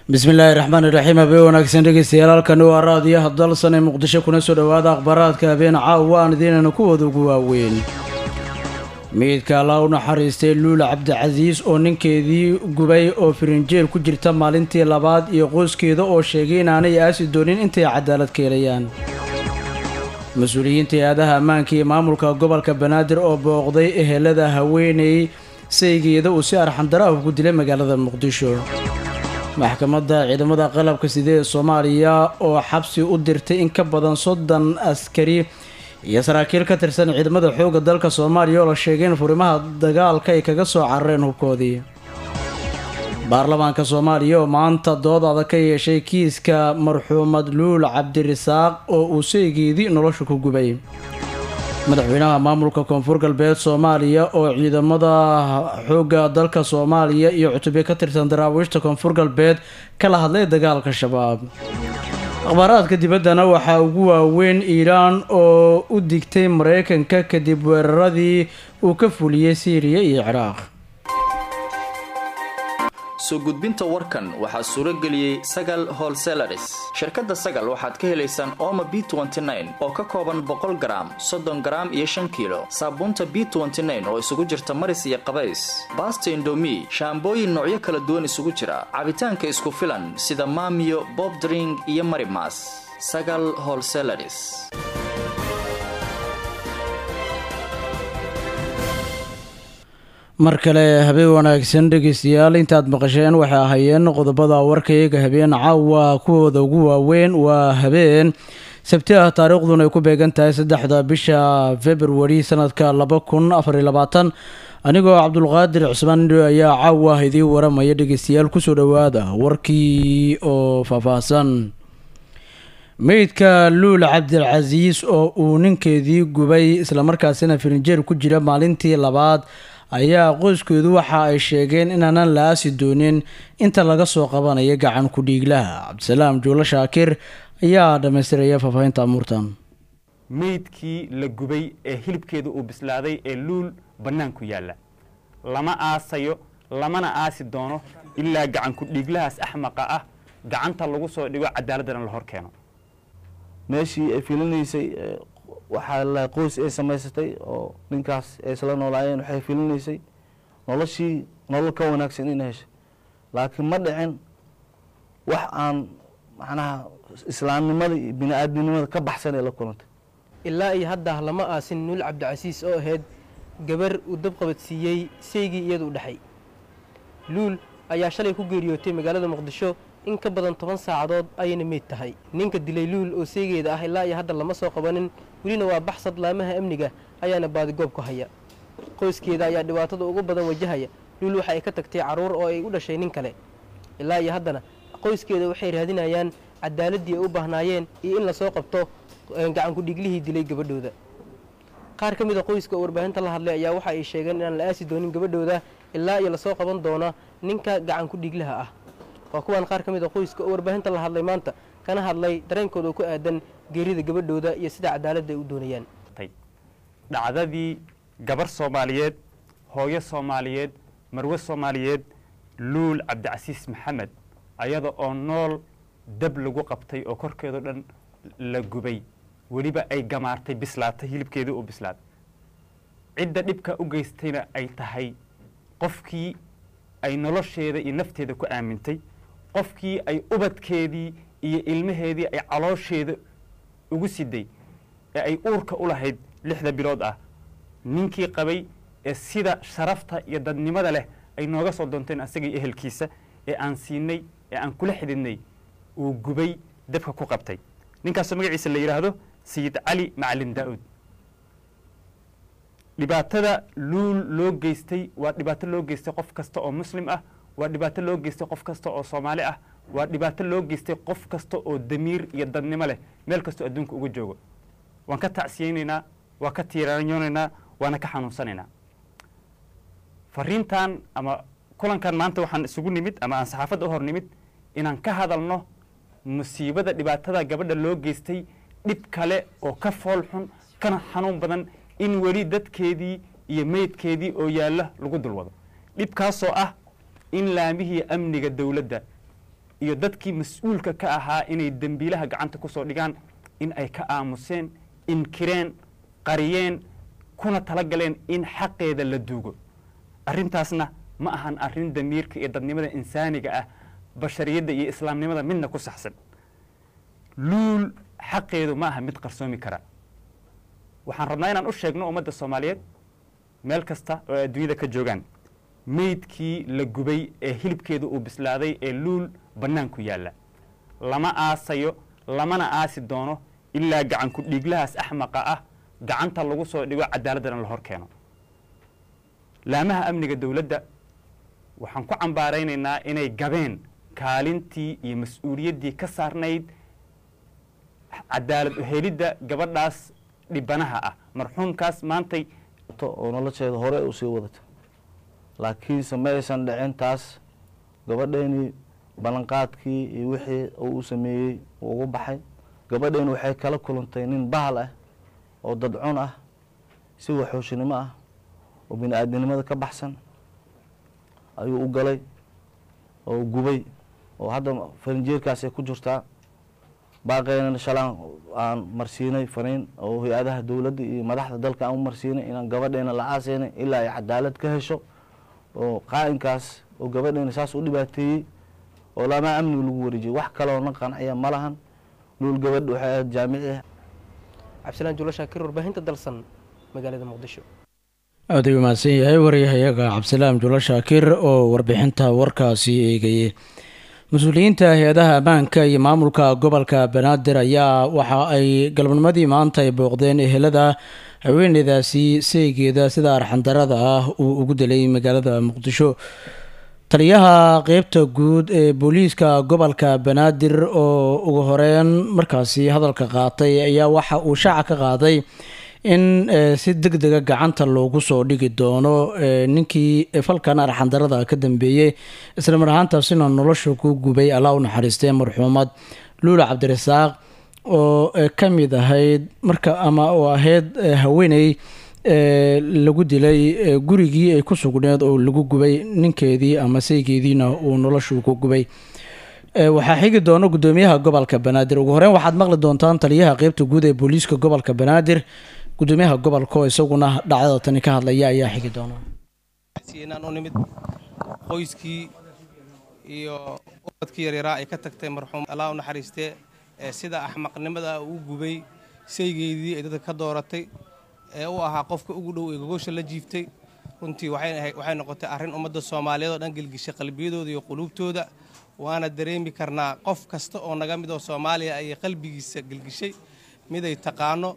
bismillaahi raxmaani raxiim habeen wanaagsan dhegeystayaal halkani waa raadiyaha dalsan ee muqdisho kuna soo dhowaada akhbaaraadka habeen caawa aan idiinaynu kuwooda ugu waaweyn meydka allah u naxariistay luul cabdicasiis oo ninkeedii gubay oo firinjeel ku jirta maalintii labaad iyo qoyskeeda oo sheegay inaanay aasi doonin intay cadaalad ka helayaan mas-uuliyiinta hay-adaha ammaanka iyo maamulka gobolka banaadir oo booqday ehelada haweeney saygeeda uu si arxandara ah ugu dilay magaalada muqdisho maxkamadda ciidamada qalabka sida ee Soomaaliya oo xabsi u dirtay in ka badan 30 askari iyo saraakiil ka tirsan ciidamada xoogga dalka Soomaaliya oo la sheegay in furimaha dagaalka ay kaga soo carareen hubkoodii baarlamaanka Soomaaliya oo maanta dood adag ka yeeshay kiiska marxuumad Luul Cabdirasaaq oo uu saygeedii nolosha ku gubay madaxweynaha maamulka koonfur galbeed Soomaaliya oo ciidamada xoogga dalka Soomaaliya iyo cutubyo ka tirsan daraawiishta koonfur galbeed kala hadlay dagaalka shabaab akhbaaraadka dibaddana waxaa ugu waaweyn Iiraan oo u digtay Mareykanka kadib weeraradii uu ka fuliyay Syria iyo Ciraaq soo gudbinta warkan waxaa suuro geliyay Sagal Wholesalers shirkadda Sagal waxaad ka helaysaan Omo B29 oo ka kooban 100 gram 30 gram iyo 5 kilo saabuunta B29 oo isugu jirta maris iyo qabays Basta Indomie shaambooyin noocyo kala duwan isugu jira cabitaanka isku filan sida Maamiyo Bob Drink iyo Marimas Sagal Wholesalers mar kale habeen wanaagsan dhegeystayaal intaad maqasheen waxay ahaayeen qodobada warkayga habeen caawa kuwooda ugu waaweyn waa habeen sabti ah taariikhduna ay ku beegan tahay 3 bisha February sanadka 2024 anigoo Cabdulqaadir Cusmaan ayaa caawa idii waramaya dhegeystayaal ku soo dhawaada warkii oo faahfaahsan meydka Luul Cabdicasiis oo uu ninkeedii gubay isla markaasina firinjeer ku jira maalintii labaad ayaa qoyskeedu waxa ay sheegeen inaanan la aasi doonin inta laga soo qabanayo gacan ku dhiiglaha Cabdisalaam Juulo Shaakir ayaa dhameystiraya faafahinta amurtan meydkii la gubay ee hilibkeedu uu bislaaday ee Luul banaan ku yaala lama aasayo lamana aasi doono ilaa gacan ku dhiiglahaas axmaqa ah gacanta lagu soo dhigo cadaaladana la hor keeno meeshii ay filinaysay waxaa la qoys ay samaysatay oo ninkaas ay isla noolaayeen waxay filinaysay nolol ka wanaagsan in heshay laakiin ma dhicin wax aan macnaha islaamnimada iyo bini'aadminimada ka baxsan ee la kulantay ilaa iyo hadda lama aasin Luul Cabdicasiis oo ahayd gabar uu dab qabadsiiyay saygii iyadu u dhaxay Luul ayaa shalay ku geeriyootay magaalada Muqdisho in ka badan 10 saacadood ayna meed tahay ninka dilay Luul oo saygeeda ah ilaa iyo hadda lama soo qabanin waliina waa baxsad laamaha amniga ayaana baadi goob ku haya qoyskeeda ayaa dhibaatada ugu badan wajahaya Luul waxa ay ka tagtay caruur oo ay u dhashay nin kale ilaa iyo haddana qoyskeeda waxay raadinayaan cadaaladii ay u baahnaayeen iyo in la soo qabto gacan ku dhiglihii dilay gabadhooda qaar ka mid ah qoyska warbaahinta la hadlay ayaa waxa ay sheegeen inaan la aasi doonin gabadhooda ilaa iyo la soo qaban doono ninka gacan ku dhiglaha ah waa kuwan qaar ka mid ah qoyska warbaahinta la hadlay maanta kana hadlay dareenkooda ku aadan geerida gabadhooda iyo sida cadaalad ay u doonayaan dhacdadii gabar Soomaaliyeed hooyo Soomaaliyeed marwe Soomaaliyeed Luul Cabdicasiis Maxamed ayada oo nool dab lagu qabtay oo korkeedu dhan la gubay waliba ay gamaartay bislaatay hilibkeedu oo bislaad cidda dhibka u geystayna ay tahay qofkii ay nolosheeda iyo nafteeda ku aamintay qofkii ay ubadkeedii iyo ilmaheedii ay caloosheeda ugu siday ee ay uurka u lahayd 6 bilood ah ninkii qabay ee sida sharafta iyo dadnimada leh ay nooga soo doonteen asagii ehelkiisa ee aan siinay ee aan kula xididnay uu gubay dabka ku qabtay ninkaas magaciisa la yiraahdo Sayid Ali Macalin Daawud dhibaatada Luul loo geystay waa dhibaato loo geystay qof kasta oo muslim ah waa dhibaato loo geystay qof kasta oo Soomaali ah waa dhibaato loo geystay qof kasta oo damiir iyo dadnimo leh meel kasta adduunka uga joogo waan ka tacsiyeenaynaa waa ka tiiraanyoonayna waana ka xanuunsanaynaa fariintan ama kulankan maanta waxaan isugu nimid ama aan saxaafadda u hor nimid inaan ka hadalno musiibada dhibaatada gabadha loo geystay dhib kale oo ka fool xun kana xanuun badan in wali dadkeedii iyo meydkeedii oo yaala lagu dulwado dhibkaasoo ah in laamihii amniga dawladda iyo dadkii mas-uulka ka ahaa inay dembiilaha gacanta ku soo dhigaan in ay ka aamuseen inkireen qariyeen kuna talagaleen in xaqeeda la duugo arrintaasna ma ahan arrin damiirka iyo dadnimada insaaniga ah bashariyadda iyo islaamnimada midna ku saxsan luul xaqeedu ma aha mid qarsoomi kara waxaan rabnaa inaan u sheegno ummadda soomaaliyeed meel kasta oo ay adduunyada ka joogaan meydkii la gubay ee hilibkeedu uu bislaaday ee luul bannaanku yaalla lama aasayo lamana aasi doono ilaa gacanku dhiiglahaas axmaqa ah gacanta lagu soo dhigo cadaaladana la hor keeno laamaha amniga dawladda waxaan ku cambaaraynaynaa inay gabeen kaalintii iyo mas-uuliyaddii ka saarnayd cadaalad uhelidda gabadhaas dhibanaha ah marxuumkaas maantay oo nolosheeda hore u sii wadata laakiinse ma aysan dhicin taas gabadheeni ballanqaadkii iyo wixii uu u sameeyey uu ugu baxay gabadheeni waxay kala kulantay nin bahal ah oo dadcun ah si waxooshinimo ah oo bini aadamnimada ka baxsan ayuu u galay oo gubay oo hadda farinjeerkaasay ku jirtaa baaqeynana shalaan aan marsiinay fariin oo hay-adaha dawladda iyo madaxda dalka aan u marsiinay inaan gabadheena la aaseynay ilaa ay cadaalad ka hesho oo qaa'inkaas oo gabadheena saas u dhibaateeyey oo laamaa amniga lagu wareejiyey wax kaloo na qanciya ma lahan luul gabadh waxay ahayd jaamici cabdisalaan juulo shaakir warbaahinta dalsan magaalada muqdisho aad ayuu mahadsan yahay waryahayaga cabdisalaam juulo shaakir oo warbixinta warkaasi eegayay mas-uuliyiinta hay-adaha ammaanka iyo maamulka gobolka banaadir ayaa waxa ay galabnimadii maanta ay booqdeen ehelada haweeneydaasi seegeeda sida arxandarada ah uu ugu dilay magaalada muqdisho taliyaha qeybta guud ee booliiska gobolka banaadir oo ugu horeyn markaasi hadalka qaatay ayaa waxa uu shaaca ka qaaday in si deg dega gacanta loogu soo dhigi doono ninkii falkan arxandarada ka dambeeyey isla mar ahaantaasina nolosha ku gubay allah u naxariistay marxuumad luula cabdirasaaq oo ka mid ahayd marka ama oo ahayd haweeney lagu dilay gurigii ay ku sugneed oo lagu gubay ninkeedii ama saygeediina uu noloshu ku gubay waxaa xigi doono gudoomiyaha gobolka banaadir ugu horeyn waxaad maqli doontaan taliyaha qeybta guud ee booliiska gobolka banaadir gudoomiyaha gobolka oo isaguna dhacdada tani ka hadlaya ayaa xigi doona inaan u nimid qoyskii iyo ubadkii yaryaraa ay ka tagtay marxuum allah u naxariistee sida axmaqnimada uu gubay saygeedii ay dadka ka dooratay ee u ahaa qofka ugu dhow ee gogosha la jiiftay runtii waxay noqotay arrin ummadda soomaaliyeed oo dhan gelgishay qalbiyadooda iyo quluubtooda waana dareemi karnaa qof kasta oo naga mid oo soomaaliya ayay qalbigiisa gelgishay miday taqaano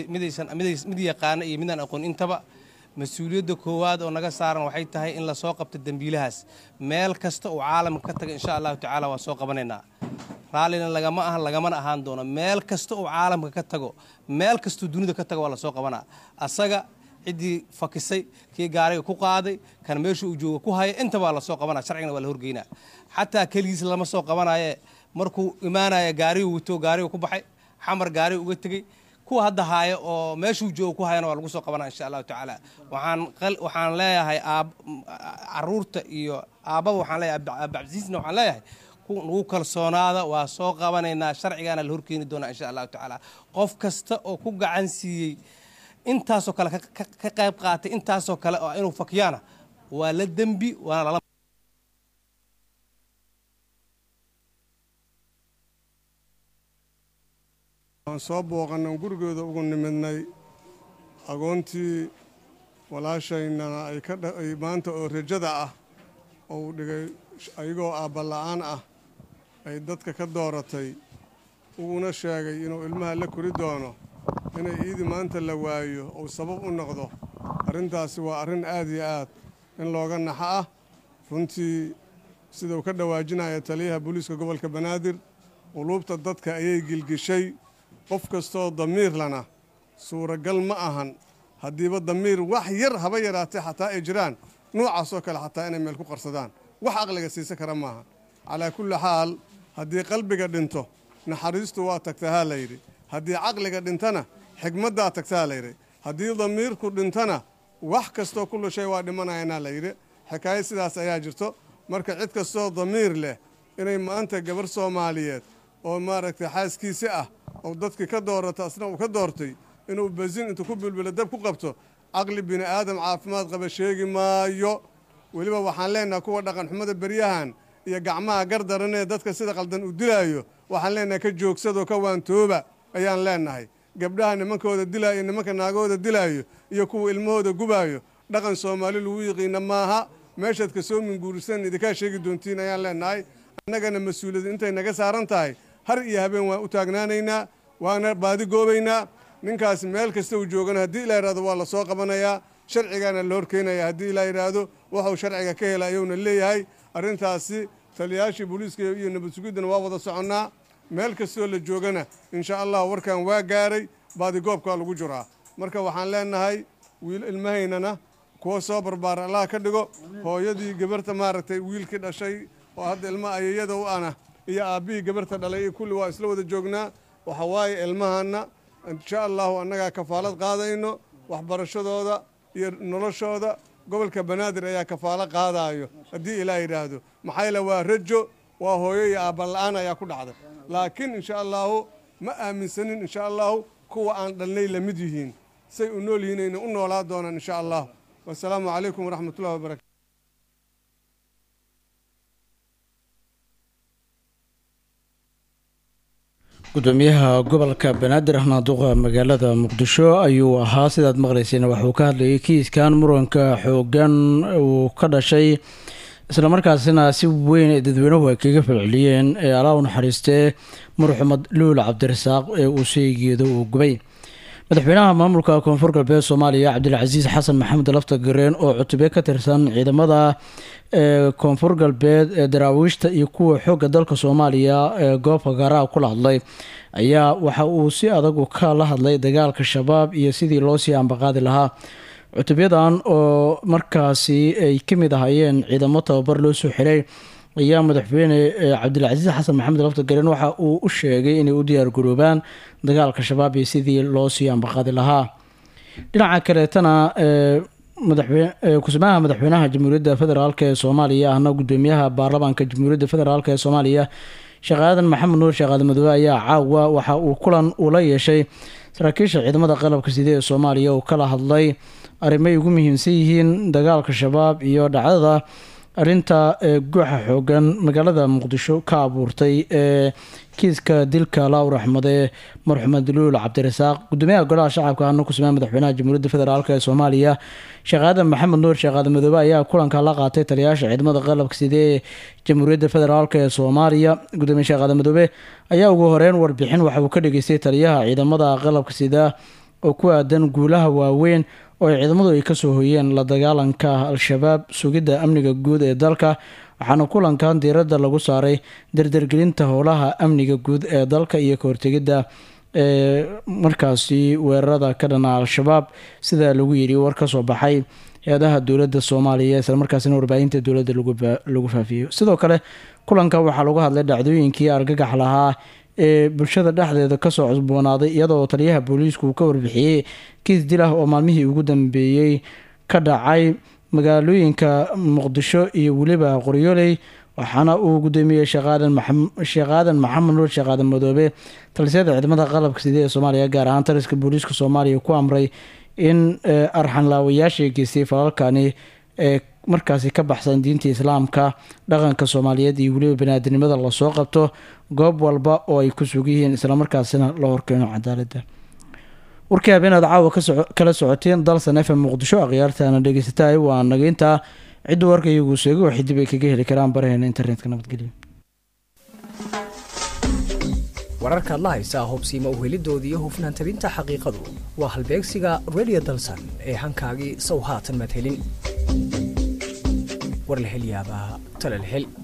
mid yaqaano iyo midaan aqoon intaba mas-uuliyadda koowaad oo naga saaran waxay tahay in la soo qabto dembiilahaas meel kasta uu caalamka ka taga insha allahu tacaala waa soo qabanaynaa raallina lagamana ahaan doono meel kasta uu caalamka ka tago meel kastuu dunida ka tago waa la soo qabanaa asaga ciddii fakisay kii gaariga ku qaaday kan meesha uu jooga ku haya intaba waa la soo qabanaa sharcigana waa la horgeynaa xataa keligiis lama soo qabanaye markuu imaanaya gaarigu wato gaariga ku baxay xamar gaariga uga tegey kuwa hadda haaya oo meeshuu jooga ku hayana waa lagu soo qabanaa insha allahu tacaala waxaan leeyahay caruurta iyo aabbaba waxaan leeyahay abdicasiisna waxaan leeyahay nagu kalsoonaada waa soo qabanaynaa sharcigaana la horkeeni doonaa insha allahu tacaala qof kasta oo ku gacan siiyey intaasoo kale ka qayb qaatay intaasoo kale oo inuu fakiyaana waa la dembi waana lala waan soo booqanay gurigooda ugu nimidnay agoontii walaashayna ay maanta oo rajada ah oo uu dhigay ayagoo aabbala-aan ah ay dadka ka dooratay uguna sheegay inuu ilmaha la kori doono inay iidi maanta la waayo uu sabab u noqdo arrintaasi waa arrin aad iyo aad in looga naxo ah runtii sida uu ka dhawaajinaya taliyaha booliiska gobolka banaadir quluubta dadka ayay gilgishay qof kastoo damiir lana suuragal ma ahan haddiiba damiir wax yar haba yaraatee xataa ay jiraan noocaasoo kale xataa inay meel ku qarsadaan wax aqliga siisan kara maaha calaa kulli xaal haddii qalbiga dhinto naxariistu waa tagtahaa layidhi haddii caqliga dhintana xigmaddaa tagtaa layidhi haddii damiirku dhintana wax kastoo kullu shay waa dhimanayanaa layidhi xikaayo sidaas ayaa jirto marka cid kastoo damiir leh inay maanta gabar soomaaliyeed oo maaragtay xaaskiisi ah oo dadkii ka doorata asna uu ka doortay inuu basin intuu ku bilbilo dab ku qabto caqli bini aadam caafimaad qaba sheegi maayo weliba waxaan leenahay kuwa dhaqan xumada beryahan iyo gacmaha gardaranee dadka sida qaldan u dilaayo waxaan leenahay ka joogsadoo ka waantooba ayaan leenahay gabdhaha nimankooda dilaayo iyo nimanka naagahooda dilaayo iyo kuwa ilmahooda gubaayo dhaqan soomaali lagu yiqiina maaha meeshaad ka soo minguurisan idinkaa sheegi doontiin ayaan leenahay annagana mas-uuliyad intay naga saaran tahay har iyo habeen waan u taagnaanaynaa waana baadi goobaynaa ninkaas meel kasta uu joogana haddii ilaa yidhahdo waa la soo qabanayaa sharcigaana la horkeenaya haddii ilaa yidhaahdo waxuu sharciga ka hela ayuuna leeyahay arrintaasi taliyaashii booliiska iyo nabad sugiddana waa wada soconnaa meel kastoo la joogana insha allah warkan waa gaaray baadigoobkaa lagu jiraa marka waxaan leenahay wiil ilmahaynana kuwa soo barbaara allah ka dhigo hooyadii gabarta maaragtay wiilkii dhashay oo hadda ilma ayayada u ana iyo aabbihii gabarta dhalay iyo kulli waa isla wada joognaa waxa waaye ilmahanna insha allahu annagaa kafaalad qaadayno waxbarashadooda iyo noloshooda gobolka banaadir ayaa kafaalo qaadaayo haddii ilaa yidhaahdo maxaa yeele waa rajo waa hooyo iyo aabba la-aan ayaa ku dhacday laakiin insha allahu ma aaminsanin insha allahu kuwa aan dhalnay la mid yihiin say u nool yihiin ayna u noolaa doonaan insha allah wasalaamu calaykum waraxmatullahi wabarakatu gudoomiyaha gobolka banaadir ahnaduqa magaalada muqdisho ayuu ahaa sidaad maqlayseen waxuu ka hadlayay kiiskan muranka xoogan uu ka dhashay islamarkaasina si weyn ee dadweynuhu ay kaga falceliyeen ee alaa u naxariistee marxumed luul cabdirasaaq ee uu sheegeeda uu gubay madaxweynaha maamulka koonfur galbeed soomaaliya cabdilcasiis xasan maxamed lafta gareen oo cutube ka tirsan ciidamada koonfur galbeed ee daraawiishta iyo kuwa xoogga dalka soomaaliya ee goobka gaaraha kula hadlay ayaa waxa uu si adag kala hadlay dagaalka shabaab iyo sidii loo sii ambaqaadi lahaa cutubyadan oo markaasi ay ka mid ahaayeen ciidamo tababar loo soo xiray ayaa madaxweyne cabdilcasiis xasan maxamed lafta gareen waxa uu u sheegay inay u diyaar garoobaan dagaalka shabaab iyo sidii loo sii ambaqaadi lahaa dhinaca kaleetana kusimaha madaxweynaha jamhuuriyadda federaalk ee soomaaliya ahna gudoomiyaha baarlamaanka jamhuuriyadda federaalk ee soomaaliya sheekh aadan maxamed nuur sheekh aadan madoobe ayaa caawa waxa uu kulan ula yeeshay saraakiisha ciidamada qalabka sida ee soomaaliya uu kala hadlay arrimay ugu muhiimsan yihiin dagaalka shabaab iyo dhacdada arrinta guuxa xoogan magaalada muqdisho ka abuurtay ee kiiska dilka laawr axmede marxumed luul cabdirasaaq gudoomiyaha golaha shacabka ahna kusimaha madaxweynaha jamhuuriyadda federaalk ee soomaaliya sheekh aadan maxamed nuur sheekh aadan madoobe ayaa kulanka la qaatay taliyayaasha ciidamada qalabka sida ee jamhuuriyadda federaalk ee soomaaliya gudoomiye sheekh aadan madoobe ayaa ugu horeyn warbixin waxa uu ka dhageystay taliyaha ciidamada qalabka sida oo ku aadan guulaha waaweyn oo ay ciidamadu ay kasoo hoyeen la dagaalanka al-shabaab sugidda amniga guud ee dalka waxaana kulankan diiradda lagu saaray dardargelinta howlaha amniga guud ee dalka iyo ka hortegidda markaasi weerarada ka dhana al-shabaab sidaa lagu yidhi war ka soo baxay hay-adaha dowladda soomaaliya islamarkaasina warbaahinta dowladda lagu faafiyo sidoo kale kulanka waxaa lagu hadlay dhacdooyinkii argagax lahaa ee bulshada dhexdeeda kasoo cusboonaaday iyadoo taliyaha booliisku uu ka warbixiyey kiis dil ah oo maalmihii ugu dambeeyey ka dhacay magaalooyinka muqdisho iyo weliba qoryooley waxaana uu gudoomiyey sheekh aadan maxamed nuur sheekh aadan madoobe talisyada ciidamada qalabka sida ee soomaaliya gaar ahaan taliska booliiska soomaaliya ku amray in arxanlaawayaasha geystay falalkani ee markaasi ka baxsan diinta islaamka dhaqanka soomaaliyeed iyo weliba baniaadanimada lasoo qabto goob walba oo ay ku sug yihiin islamarkaasina la horkeeno cadaalada warkii habeenaad caawa kala socoteen dalsan fm muqdisho akhyaartaana dhegeysataay waa nageyntaa ciddu warka iyagu sheegay waxay dib ay kaga heli karaan baraheena internetka nabadgelyo wararkaad la haysaa hubsiima u helidoodii iyo hufnaan tabinta xaqiiqadu waa halbeegsiga radio dalsan ee hankaagii sow haatan madhelin war la hel yaabaa tala la hel